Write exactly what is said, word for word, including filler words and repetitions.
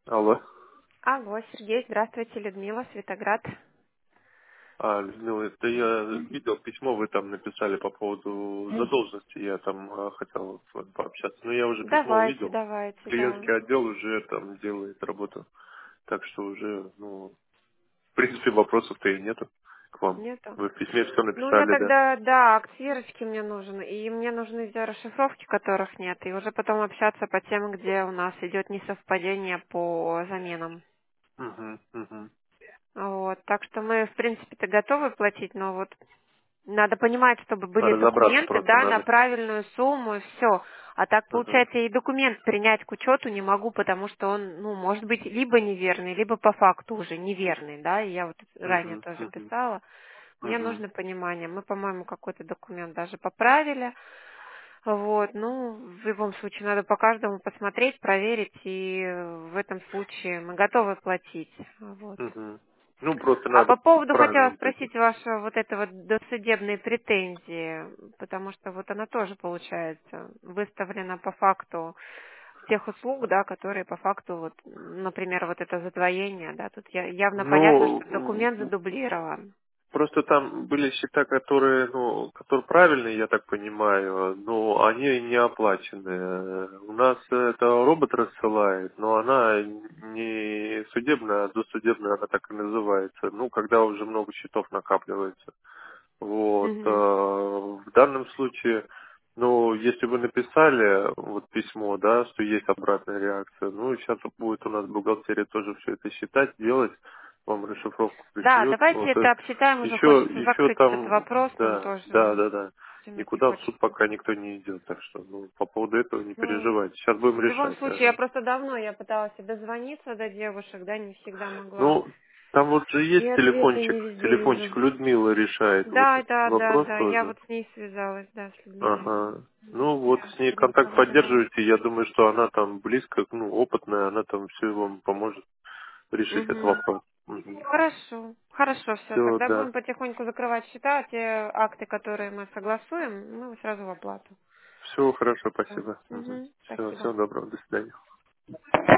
Алло. Алло, Сергей, здравствуйте, Людмила, Светоград. А, Людмила, это я видел письмо, вы там написали по поводу задолженности, я там а, хотел с вами пообщаться. Но я уже письмо Давайте, увидел. давайте, да. Клиентский отдел уже там делает работу. Так что уже, ну, в принципе, вопросов-то и нету к вам. Нету? Вы в письме все Ну, я написали, да? тогда, да, акт сверочки мне нужен, и мне нужны все расшифровки, которых нет, и уже потом общаться по тем, где у нас идет несовпадение по заменам. Угу, угу. Вот, так что мы, в принципе-то, готовы платить, но вот надо понимать, чтобы были Разобраться документы, просто да, на надо. правильную сумму и все. А так, Угу, получается, и документ принять к учету не могу, потому что он, ну, может быть, либо неверный, либо по факту уже неверный, да, и я вот ранее угу, тоже угу, писала. Мне угу, нужно понимание. Мы, по-моему, какой-то документ даже поправили. Вот, ну, в любом случае, надо по каждому посмотреть, проверить, и в этом случае мы готовы платить. Вот. угу. Ну, просто А надо по поводу хотела правильно прийти. спросить ваши вот это вот досудебные претензии, потому что вот она тоже получается выставлена по факту тех услуг, да, которые по факту вот, например, вот это задвоение, да, тут я- явно понятно, что документ Ну, задублирован. просто там были счета, которые, ну, которые правильные, я так понимаю, но они не оплачены. У нас это робот рассылает, но она не судебная, а досудебная, она так и называется. Ну, когда уже много счетов накапливается. Вот. э, Мгм. В данном случае, ну, если вы написали вот письмо, да, что есть обратная реакция, ну, сейчас будет у нас бухгалтерия тоже все это считать, делать, вам расшифровку Да, пришлет. давайте Вот, э, это обсчитаем, уже еще, хочется еще закрыть этот там, вопрос, нам да, да, тоже да, да. тянуть не Никуда в суд хочется. пока никто не идет, так что ну, по поводу этого не Ну, переживайте. Сейчас будем в любом решать. случае, я Ага. просто давно я пыталась и дозвониться до девушек, да, не всегда могла. Ну, там вот же И есть ответы телефончик, не везде телефончик вижу. Людмила решает вот Да, этот да, да, вопрос да, я тоже. вот с ней связалась, да, с Людмилой. Ага. Ну вот Я с ней сегодня контакт поговорила. поддерживаете, я думаю, что она там близко, ну, опытная, она там все вам поможет решить этот Угу. вопрос. Угу. Хорошо, хорошо, все. Все, Тогда да. будем потихоньку закрывать счета, те акты, которые мы согласуем, мы сразу в оплату. Все хорошо, Да. спасибо. Угу. Все, Спасибо. всего доброго, до свидания.